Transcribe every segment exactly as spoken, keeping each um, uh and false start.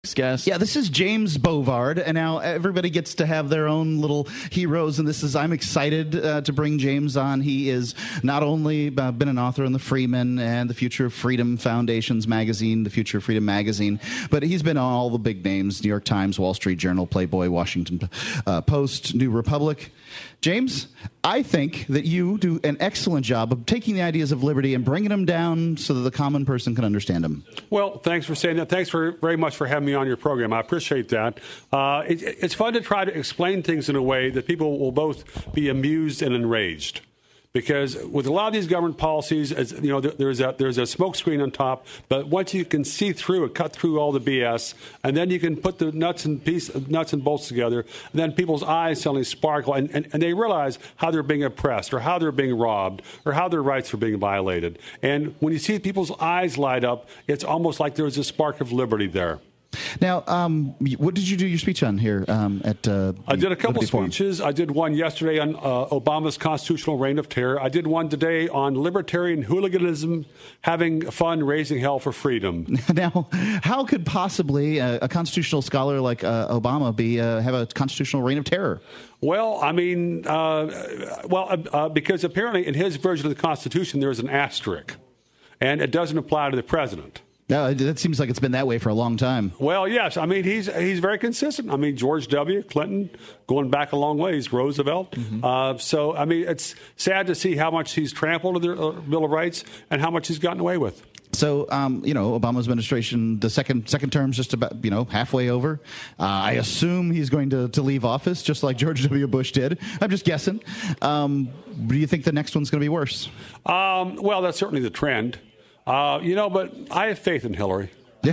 next guest. Yeah, this is James Bovard, and now everybody gets to have their own little heroes, and this is, I'm excited uh, to bring James on. He is not only uh, been an author in the Freeman and the Future of Freedom Foundation's magazine, the Future of Freedom magazine, but he's been on all the big names, New York Times, Wall Street Journal, Playboy, Washington uh, Post, New Republic. James, I think that you do an excellent job of taking the ideas of liberty and bringing them down so that the common person can understand them. Well, thanks for saying that. Thanks for very much for having me on your program. I appreciate that. Uh, it, it's fun to try to explain things in a way that people will both be amused and enraged. Because with a lot of these government policies, as, you know, there's a there's a smoke screen on top, but once you can see through it, cut through all the B S, and then you can put the nuts and piece, nuts and bolts together, and then people's eyes suddenly sparkle, and, and, and they realize how they're being oppressed, or how they're being robbed, or how their rights are being violated. And when you see people's eyes light up, it's almost like there's a spark of liberty there. Now, um, what did you do your speech on here um, at uh, I did a couple Liberty Forum? speeches. I did one yesterday on uh, Obama's constitutional reign of terror. I did one today on libertarian hooliganism, having fun, raising hell for freedom. Now, how could possibly a, a constitutional scholar like uh, Obama be uh, have a constitutional reign of terror? Well, I mean, uh, well, uh, uh, because apparently in his version of the Constitution, there's an asterisk, and it doesn't apply to the president. No, that seems like it's been that way for a long time. Well, yes. I mean, he's he's very consistent. I mean, George W., Clinton, going back a long ways, Roosevelt. Mm-hmm. Uh, so, I mean, it's sad to see how much he's trampled the uh, Bill of Rights and how much he's gotten away with. So, um, you know, Obama's administration, the second second term's just about, you know, halfway over. Uh, I assume he's going to, to leave office, just like George W. Bush did. I'm just guessing. Um, do you think the next one's going to be worse? Um, well, that's certainly the trend. Uh, you know, but I have faith in Hillary. no,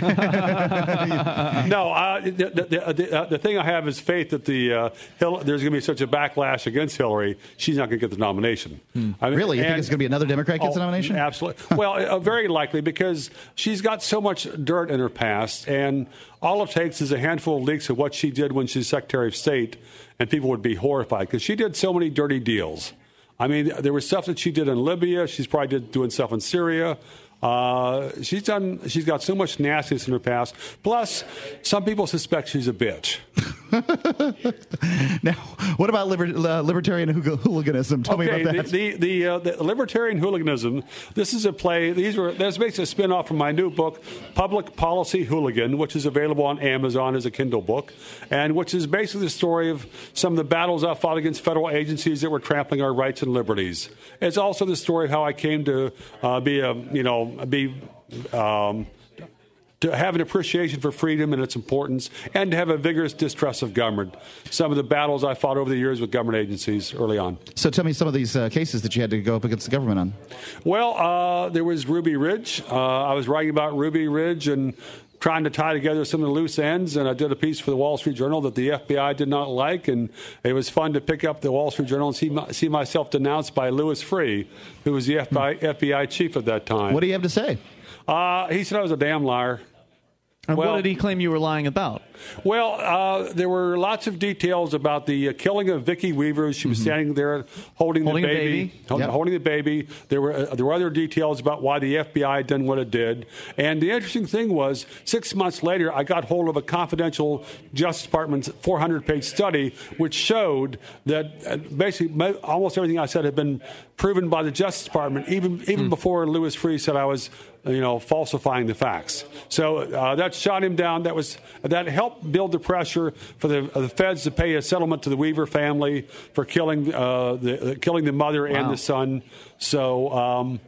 uh, the, the, the, uh, the thing I have is faith that the uh, Hill, there's going to be such a backlash against Hillary, she's not going to get the nomination. Hmm. I mean, really? You and, think it's going to be another Democrat gets oh, the nomination? Absolutely. Well, uh, very likely, because she's got so much dirt in her past, and all it takes is a handful of leaks of what she did when she was Secretary of State, and people would be horrified, because she did so many dirty deals. I mean, there was stuff that she did in Libya. She's probably did, doing stuff in Syria. Uh, she's done. She's got so much nastiness in her past. Plus, some people suspect she's a bitch. Now, what about liber- uh, libertarian hooliganism? Tell okay, me about that. The the, the, uh, the libertarian hooliganism. This is a play. These were. This makes a spinoff from my new book, Public Policy Hooligan, which is available on Amazon as a Kindle book, and which is basically the story of some of the battles I fought against federal agencies that were trampling our rights and liberties. It's also the story of how I came to uh, be a you know be. Um, to have an appreciation for freedom and its importance, and to have a vigorous distrust of government. Some of the battles I fought over the years with government agencies early on. So tell me some of these uh, cases that you had to go up against the government on. Well, uh, there was Ruby Ridge. Uh, I was writing about Ruby Ridge and trying to tie together some of the loose ends, and I did a piece for the Wall Street Journal that the F B I did not like, and it was fun to pick up the Wall Street Journal and see, my, see myself denounced by Louis Freeh, who was the F B I, F B I chief at that time. What do you have to say? Uh, he said I was a damn liar. And well, what did he claim you were lying about? Well, uh, there were lots of details about the uh, killing of Vicki Weaver. She was mm-hmm. standing there holding, holding the baby. baby. Hold, yep. Holding the baby. There were uh, there were other details about why the F B I had done what it did. And the interesting thing was, six months later, I got hold of a confidential Justice Department four hundred page study, which showed that uh, basically almost everything I said had been proven by the Justice Department, even even mm. before Louis Freeh said I was, you know, falsifying the facts. So uh, that shot him down. That was that helped build the pressure for the, uh, the feds to pay a settlement to the Weaver family for killing uh, the uh, killing the mother wow. and the son. So. Um,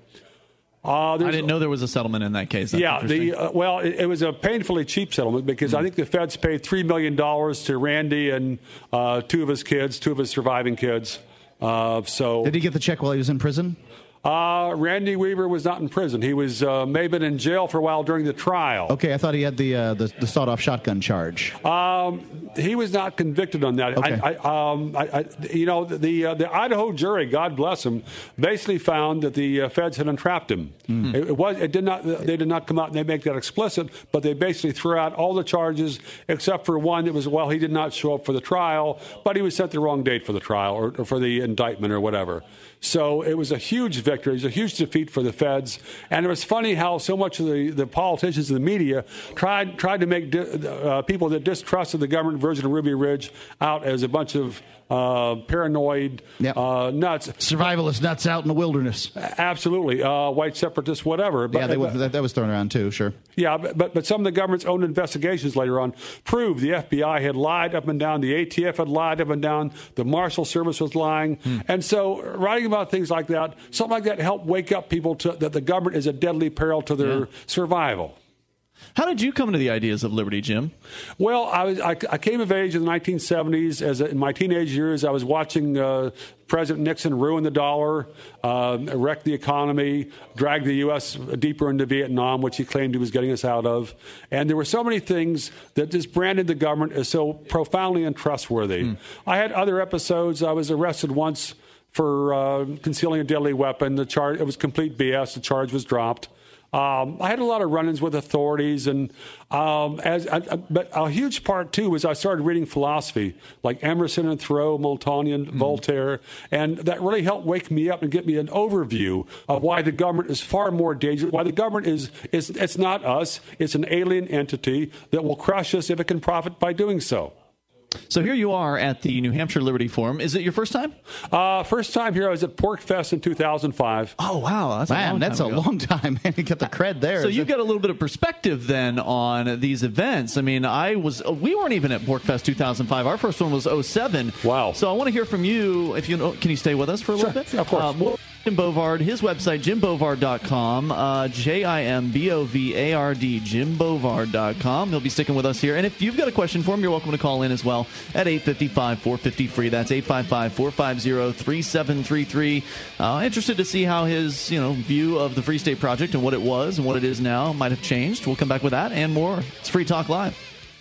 Uh, I didn't know there was a settlement in that case. That's yeah, the, uh, well, it, it was a painfully cheap settlement because mm. I think the feds paid three million dollars to Randy and uh, two of his kids, two of his surviving kids. Uh, so, did he get the check while he was in prison? Uh, Randy Weaver was not in prison. He was uh, may have been in jail for a while during the trial. Okay, I thought he had the uh, the, the sawed-off shotgun charge. Um, he was not convicted on that. Okay. I, I, um, I, I, you know, the uh, the Idaho jury, God bless them, basically found that the uh, feds had entrapped him. Mm. It, it was it did not they did not come out and they make that explicit, but they basically threw out all the charges except for one. It was well, he did not show up for the trial, but he was set the wrong date for the trial or, or for the indictment or whatever. So it was a huge victory. It was a huge defeat for the feds. And it was funny how so much of the, the politicians and the media tried tried to make di- uh, people that distrusted the government version of Ruby Ridge out as a bunch of uh, paranoid yep. uh, nuts. Survivalist nuts out in the wilderness. Absolutely. Uh, white separatists, whatever. But, yeah, they, but, that, that was thrown around too, sure. Yeah, but, but some of the government's own investigations later on proved the F B I had lied up and down, the A T F had lied up and down, the Marshal Service was lying. Hmm. And so writing about things like that, something like that helped wake up people to that the government is a deadly peril to their yeah. survival. How did you come to the ideas of liberty, Jim? Well, I was I, I came of age in the nineteen seventies. As a, in my teenage years, I was watching uh, President Nixon ruin the dollar, uh, wreck the economy, drag the U S deeper into Vietnam, which he claimed he was getting us out of. And there were so many things that just branded the government as so profoundly untrustworthy. Mm. I had other episodes. I was arrested once for uh, concealing a deadly weapon. The charge it was complete B S. The charge was dropped. Um, I had a lot of run-ins with authorities, and um, as I, I, but a huge part too was I started reading philosophy, like Emerson and Thoreau, Montaigne, mm. Voltaire, and that really helped wake me up and get me an overview of why the government is far more dangerous. Why the government is is it's not us; it's an alien entity that will crush us if it can profit by doing so. So here you are at the New Hampshire Liberty Forum. Is it your first time? Uh, first time here. I was at Pork Fest in two thousand five. Oh, wow. That's Man, a long that's time a ago. long time. Man, you got the cred there. So you got a little bit of perspective then on these events. I mean, I was we weren't even at Pork Fest two thousand five. Our first one was oh seven. Wow. So I want to hear from you. If you know, can you stay with us for a sure. little bit? Yeah, of course. Uh, Jim Bovard, his website, jim bovard dot com, uh, J I M B O V A R D, jim bovard dot com. He'll be sticking with us here. And if you've got a question for him, you're welcome to call in as well at eight five five, four five zero, free. That's eight five five, four five zero, three seven three three. Uh, interested to see how his you know view of the Free State Project and what it was and what it is now might have changed. We'll come back with that and more. It's Free Talk Live.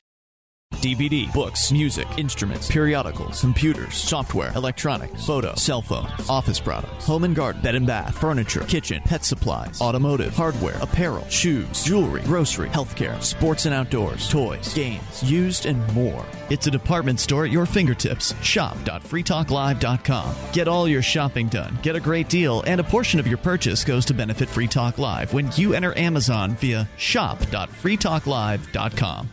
D V D, books, music, instruments, periodicals, computers, software, electronics, photo, cell phones, office products, home and garden, bed and bath, furniture, kitchen, pet supplies, automotive, hardware, apparel, shoes, jewelry, grocery, healthcare, sports and outdoors, toys, games, used, and more. It's a department store at your fingertips. shop dot free talk live dot com. Get all your shopping done, get a great deal, and a portion of your purchase goes to benefit Free Talk Live when you enter Amazon via shop dot free talk live dot com.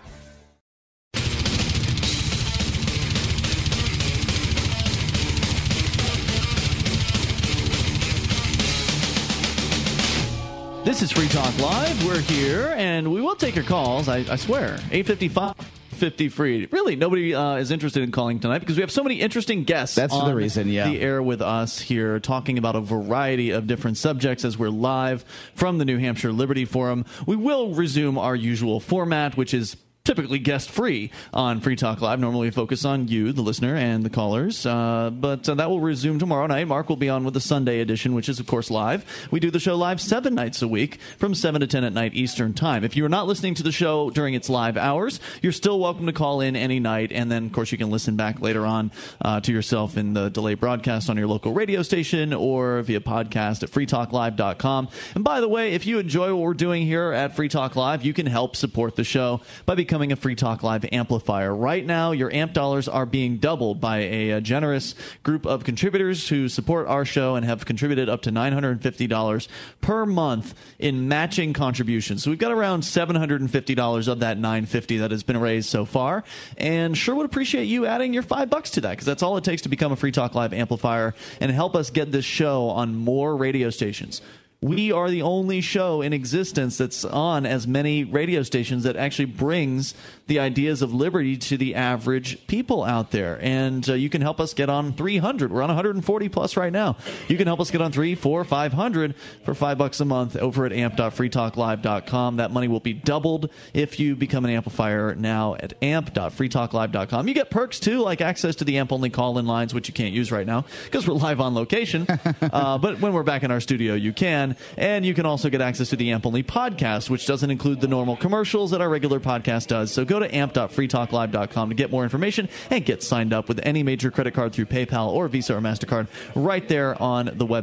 This is Free Talk Live. We're here, and we will take your calls, I, I swear. eight five five, fifty, free. Really, nobody uh, is interested in calling tonight because we have so many interesting guests That's on the reason, yeah. the air with us here talking about a variety of different subjects as we're live from the New Hampshire Liberty Forum. We will resume our usual format, which is typically guest-free on Free Talk Live. Normally we focus on you, the listener, and the callers. Uh, but uh, that will resume tomorrow night. Mark will be on with the Sunday edition, which is, of course, live. We do the show live seven nights a week from seven to ten at night Eastern Time. If you are not listening to the show during its live hours, you're still welcome to call in any night. And then, of course, you can listen back later on uh, to yourself in the delayed broadcast on your local radio station or via podcast at free talk live dot com. And by the way, if you enjoy what we're doing here at Free Talk Live, you can help support the show by becoming a Free Talk Live amplifier. Right now, your A M P dollars are being doubled by a, a generous group of contributors who support our show and have contributed up to nine hundred fifty dollars per month in matching contributions. So we've got around seven hundred fifty dollars of that nine hundred fifty dollars that has been raised so far, and sure would appreciate you adding your five bucks to that, because that's all it takes to become a Free Talk Live amplifier and help us get this show on more radio stations. We are the only show in existence that's on as many radio stations that actually brings the ideas of liberty to the average people out there. And uh, you can help us get on three hundred. We're on one hundred forty plus right now. You can help us get on three, four, five hundred for five bucks a month over at amp dot free talk live dot com. That money will be doubled if you become an amplifier now at amp dot free talk live dot com. You get perks too, like access to the amp only call-in lines, which you can't use right now because we're live on location. uh, but when we're back in our studio, you can. And you can also get access to the A M P Only podcast, which doesn't include the normal commercials that our regular podcast does. So go to amp dot free talk live dot com to get more information and get signed up with any major credit card through PayPal or Visa or MasterCard right there on the website.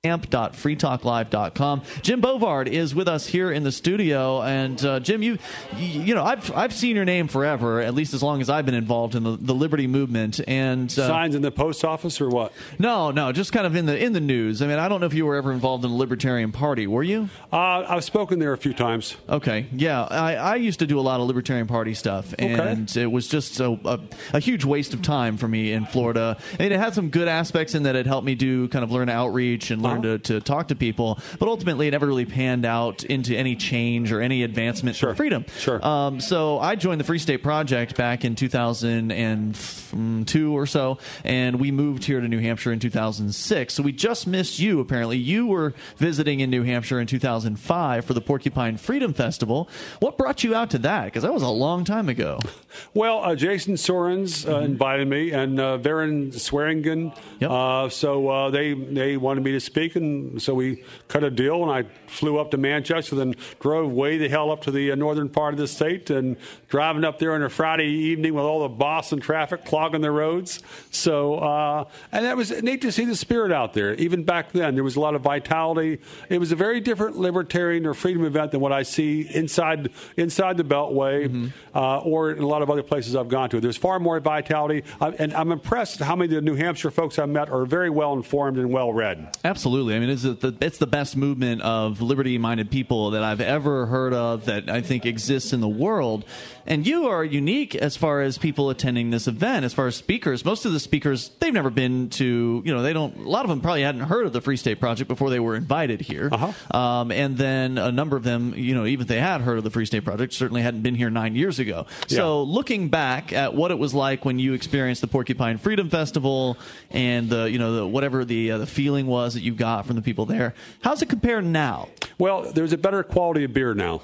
amp dot free talk live dot com. Jim Bovard is with us here in the studio, and uh, Jim, you, you you know, I've I've seen your name forever, at least as long as I've been involved in the, the Liberty movement. And uh, signs in the post office or what? No, no, just kind of in the in the news. I mean, I don't know if you were ever involved in the Libertarian Party. Were you? Uh, I've spoken there a few times. Okay, yeah, I, I used to do a lot of Libertarian Party stuff, and okay. it was just a, a, a huge waste of time for me in Florida. I mean, it had some good aspects in that it helped me do kind of learn outreach and learn to, to talk to people, but ultimately it never really panned out into any change or any advancement sure. for freedom. Sure. Um, so I joined the Free State Project back in two thousand two or so, and we moved here to New Hampshire in two thousand six. So we just missed you, apparently. You were visiting in New Hampshire in two thousand five for the Porcupine Freedom Festival. What brought you out to that? Because that was a long time ago. Well, uh, Jason Sorens uh, mm-hmm. invited me, and uh, Varen Swearingen. Yep. Uh, so uh, they they wanted me to speak, and so we cut a deal, and I flew up to Manchester, then drove way the hell up to the uh, northern part of the state, and driving up there on a Friday evening with all the Boston traffic clogging the roads. So, uh, and that was neat to see the spirit out there. Even back then, there was a lot of vitality. It was a very different libertarian or freedom event than what I see inside inside the Beltway mm-hmm. uh, or in a lot of other places I've gone to. There's far more vitality, uh, and I'm impressed how many of the New Hampshire folks I've met are very well informed and well read. Absolutely. I mean, it's the, it's the best movement of liberty-minded people that I've ever heard of that I think exists in the world. And you are unique as far as people attending this event, as far as speakers. Most of the speakers, they've never been to, you know, they don't, a lot of them probably hadn't heard of the Free State Project before they were invited here. Uh-huh. Um, and then a number of them, you know, even if they had heard of the Free State Project, certainly hadn't been here nine years ago. Yeah. So looking back at what it was like when you experienced the Porcupine Freedom Festival and the, you know, the, whatever the, uh, the feeling was that you got from the people there, how's it compare now? Well, there's a better quality of beer now.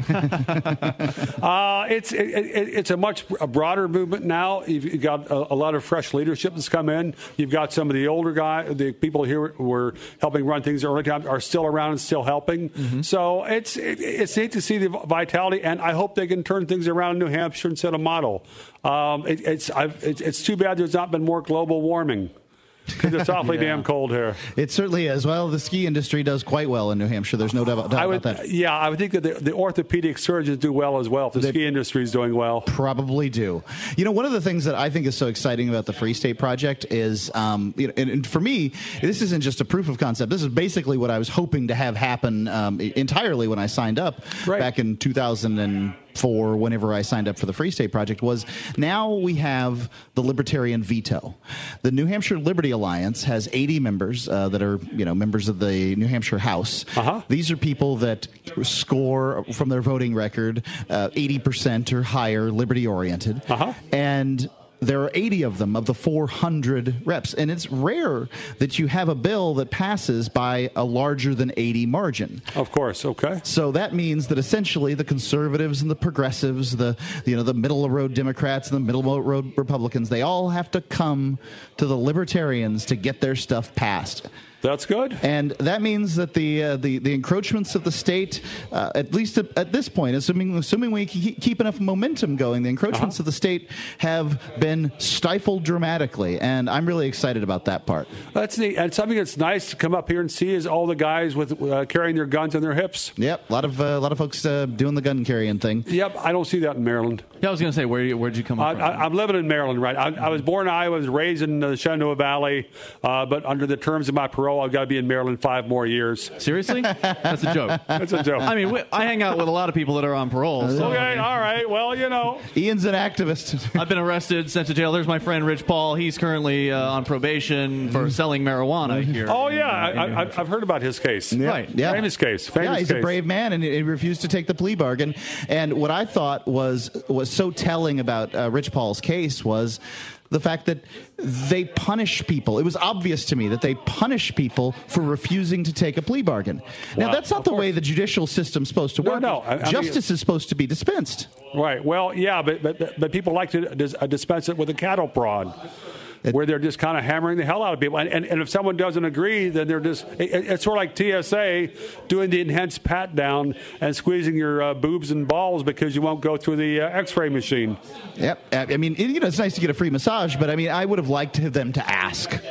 uh, it's it, it, it's a much a broader movement now. You've got a, a lot of fresh leadership that's come in. You've got some of the older guys, the people here who were helping run things early time are still around and still helping. Mm-hmm. So it's it, it's neat to see the vitality, and I hope they can turn things around in New Hampshire and set a model. Um, it, it's I've, it, it's too bad there's not been more global warming. Because it's awfully yeah. damn cold here. It certainly is. Well, the ski industry does quite well in New Hampshire. There's no doubt, doubt I would, about that. Yeah, I would think that the, the orthopedic surgeons do well as well if the they ski industry is doing well. Probably do. You know, one of the things that I think is so exciting about the Free State Project is, um, you know, and, and for me, this isn't just a proof of concept. This is basically what I was hoping to have happen um, entirely when I signed up right. back in two thousand four, whenever I signed up for the Free State Project, was now we have the libertarian veto. The New Hampshire Liberty Alliance has eighty members uh, that are, you know, members of the New Hampshire House. Uh-huh. These are people that score from their voting record uh, eighty percent or higher liberty-oriented. Uh-huh. And there are eighty of them of the four hundred reps. And it's rare that you have a bill that passes by a larger than eighty margin. Of course, okay. So that means that essentially the conservatives and the progressives, the you know the middle of road Democrats and the middle of road Republicans, they all have to come to the libertarians to get their stuff passed. That's good. And that means that the uh, the, the encroachments of the state, uh, at least at, at this point, assuming assuming we keep, keep enough momentum going, the encroachments uh-huh. of the state have been stifled dramatically. And I'm really excited about that part. That's neat. And something that's nice to come up here and see is all the guys with uh, carrying their guns on their hips. Yep, a lot of uh, a lot of folks uh, doing the gun carrying thing. Yep, I don't see that in Maryland. Yeah, I was going to say, where where'd you come up I, from? I, I'm living in Maryland, right? I, I was born in Iowa, I was raised in the Shenandoah Valley, uh, but under the terms of my parole, I've got to be in Maryland five more years. Seriously? That's a joke. That's a joke. I mean, we, I hang out with a lot of people that are on parole. So. Okay, all right. Well, you know. Ian's an activist. I've been arrested, sent to jail. There's my friend Rich Paul. He's currently uh, on probation for selling marijuana here. Oh, yeah. I, I, I've heard about his case. Yeah. Right. Yeah. Famous case. Famous yeah, he's case. a brave man, and he refused to take the plea bargain. And what I thought was was so telling about uh, Rich Paul's case was the fact that they punish people. It was obvious to me that they punish people for refusing to take a plea bargain. Now, Wow. that's not Of the course. way the judicial system's supposed to No, work. no. I- I mean- Justice is supposed to be dispensed. Right. Well, yeah, but but, but people like to dis- uh, dispense it with a cattle prod. Where they're just kind of hammering the hell out of people. And, and, and if someone doesn't agree, then they're just, it, it's sort of like T S A doing the enhanced pat down and squeezing your uh, boobs and balls because you won't go through the uh, x-ray machine. Yep. I mean, you know, it's nice to get a free massage, but I mean, I would have liked them to ask.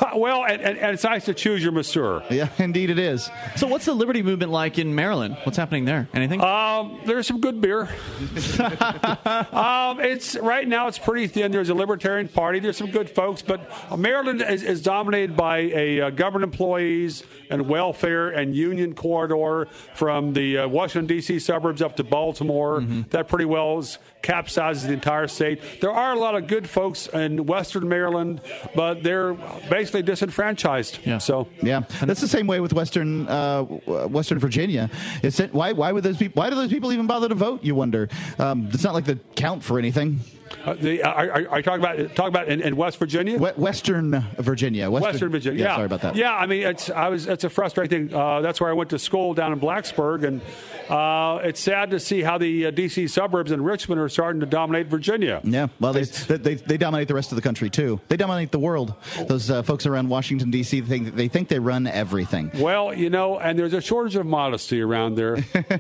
Uh, well, and, and, and it's nice to choose your masseur. Yeah, indeed it is. So what's the Liberty movement like in Maryland? What's happening there? Anything? Um, there's some good beer. um, it's right now it's pretty thin. There's a Libertarian Party. There's some good folks, but Maryland is, is dominated by a uh, government employees and welfare and union corridor from the uh, Washington, D C suburbs up to Baltimore. Mm-hmm. That pretty well is, capsizes the entire state. There are a lot of good folks in Western Maryland, but they're basically disenfranchised. Yeah. So yeah, that's the same way with Western uh, Western Virginia. It's, why why would those people? Why do those people even bother to vote? You wonder. Um, it's not like they count for anything. Uh, the, uh, are, are you talking about talking about in, in West Virginia? Western Virginia. Western, Western Virginia. Yeah, yeah, sorry about that. Yeah, I mean, it's I was it's a frustrating thing. Uh, that's where I went to school down in Blacksburg, and uh, it's sad to see how the uh, D C suburbs and Richmond are starting to dominate Virginia. Yeah, well, they, they they dominate the rest of the country too. They dominate the world. Those uh, folks around Washington D C think they think they run everything. Well, you know, and there's a shortage of modesty around there.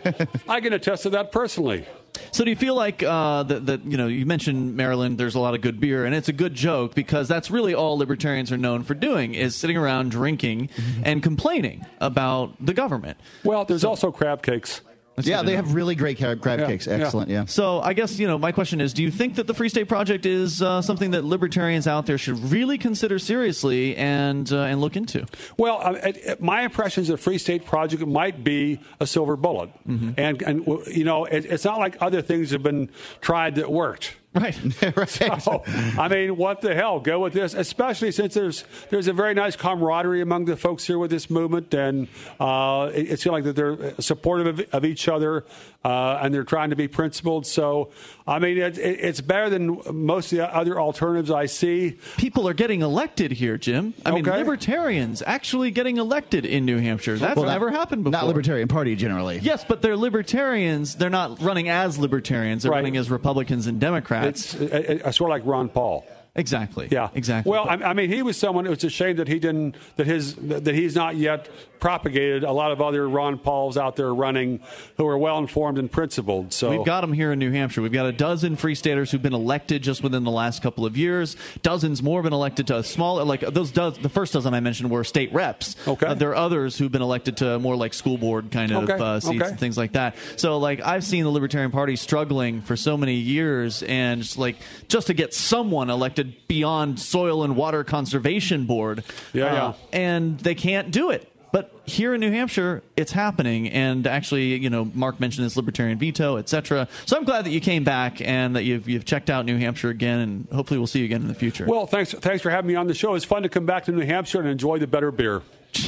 I can attest to that personally. So do you feel like uh, that, that, you know, you mentioned Maryland, there's a lot of good beer, and it's a good joke because that's really all libertarians are known for doing is sitting around drinking mm-hmm. and complaining about the government. Well, there's so, also crab cakes. That's yeah, they know. have really great crab, crab yeah, cakes. Excellent, yeah. yeah. So I guess, you know, my question is, do you think that the Free State Project is uh, something that libertarians out there should really consider seriously and uh, and look into? Well, uh, it, it, my impression is the Free State Project might be a silver bullet. Mm-hmm. And, and, you know, it, it's not like other things have been tried that worked. Right. right. So, I mean, what the hell? Go with this, especially since there's there's a very nice camaraderie among the folks here with this movement, and uh, it, it's like that they're supportive of, of each other, uh, and they're trying to be principled. So, I mean, it, it, it's better than most of the other alternatives I see. People are getting elected here, Jim. I okay. mean, libertarians actually getting elected in New Hampshire. That's well, never not, happened before. Not Libertarian Party, generally. Yes, but they're libertarians. They're not running as libertarians. They're right. running as Republicans and Democrats. It's, it's sort of like Ron Paul. Exactly. Yeah. Exactly. Well, I, I mean, he was someone. It was a shame that he didn't. That his. That he's not yet propagated a lot of other Ron Pauls out there running who are well informed and principled. So we've got them here in New Hampshire. We've got a dozen Free Staters who've been elected just within the last couple of years. Dozens more have been elected to smaller. Like those. Do, the first dozen I mentioned were state reps. Okay. Uh, there are others who've been elected to more like school board kind of okay. uh, seats okay. and things like that. So like I've seen the Libertarian Party struggling for so many years, and just like just to get someone elected beyond Soil and Water Conservation Board. Yeah, uh, yeah. And they can't do it. But here in New Hampshire, it's happening. And actually, you know, Mark mentioned his libertarian veto, et cetera. So I'm glad that you came back and that you've you've checked out New Hampshire again, and hopefully we'll see you again in the future. Well, thanks thanks for having me on the show. It's fun to come back to New Hampshire and enjoy the better beer.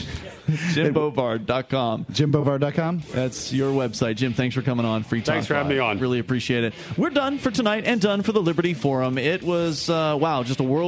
Jim Bovard dot com. Jim Bovard dot com. That's your website. Jim, thanks for coming on Free Talk Thanks for having Live. me on. Really appreciate it. We're done for tonight and done for the Liberty Forum. It was, uh, wow, just a world.